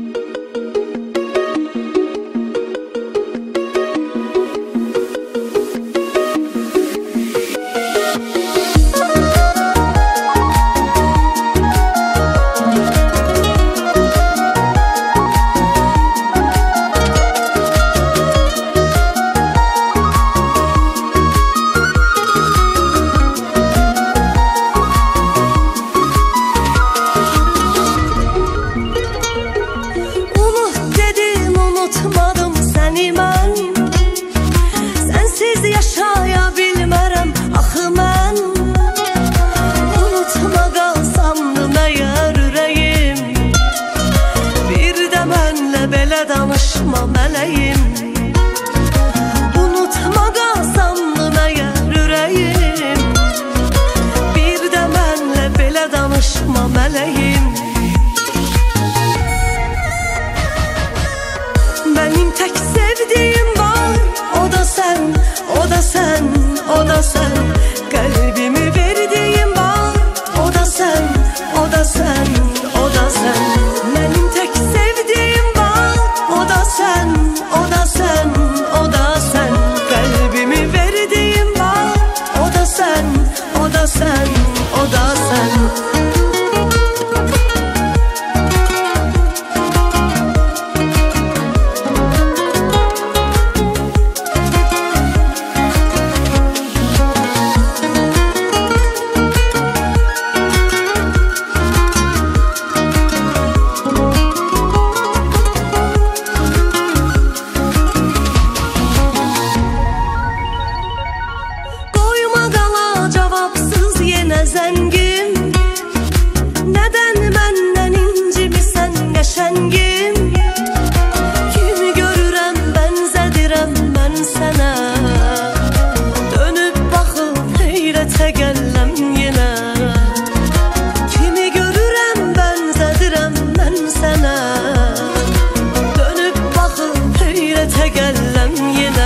Danışma mələyim, unutma qalsamdı məyər ürəyim. Bir də mənlə belə danışma mələyim. Mənim tək sevdiyim var, o da sən, o da sən, o da sən. Qəlbimi verdiyim var, o da sən, o da sən, o da sən. Mənim tək sevdiyim var, o da sən, o da sən, o da sən. Qəlbimi verdiyim var, o da sən, o da sən, o da sən. Zəngim, nədən məndən incimisən qəşəngim? Kimi görürəm, bənzədirəm mən sənə. Dönüb baxıb heyrətə gəlləm yenə. Kimi görürəm, bənzədirəm mən sənə. Dönüb baxıb heyrətə gəlləm yenə.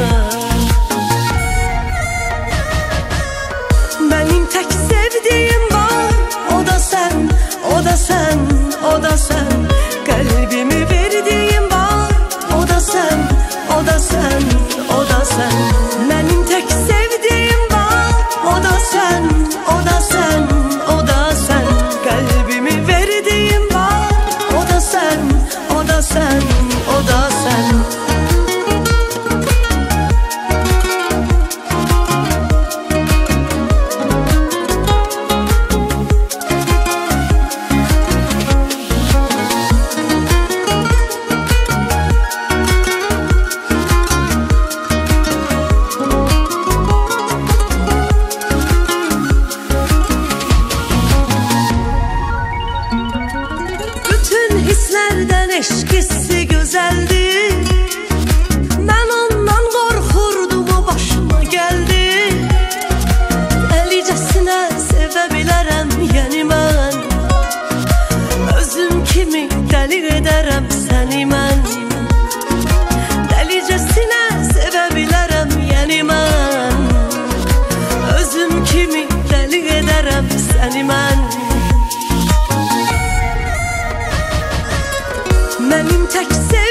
Mənim tək sevdiyim var, o da sən, o da sən, o da sən. Qəlbimi verdiyim var, o da sən, o da sən, o da sən. Mənim tək sevdiyim var, o da sən, o da sən, o da sən. Qəlbimi verdiyim var, o da sən, o da sən, o da sən. Hisslərdən eşq hissi gözəldir. Mən ondan qorxurdum, o başıma gəldi. Dəlicəsinə sevə bilərəm, yəni mən. Özüm kimi dəli edərəm səni mən. Dəlicəsinə sevə bilərəm, yəni mən. Özüm kimi dəli edərəm səni mən. Mənim tək sevdiyim